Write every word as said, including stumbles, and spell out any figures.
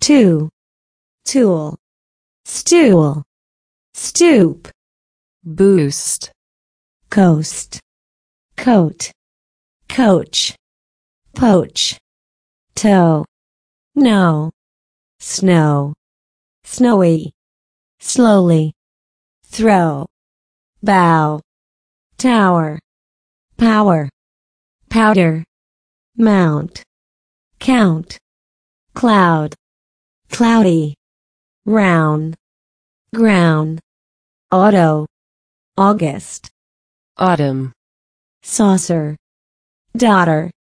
two, tool, stool, stoop, boost, coast, coat, coach, poach, toe, no, snow, snowy, slowly, throw, bow, tower, power, powder, mount, count, cloud, cloudy, round, ground, auto, August, autumn, saucer, daughter,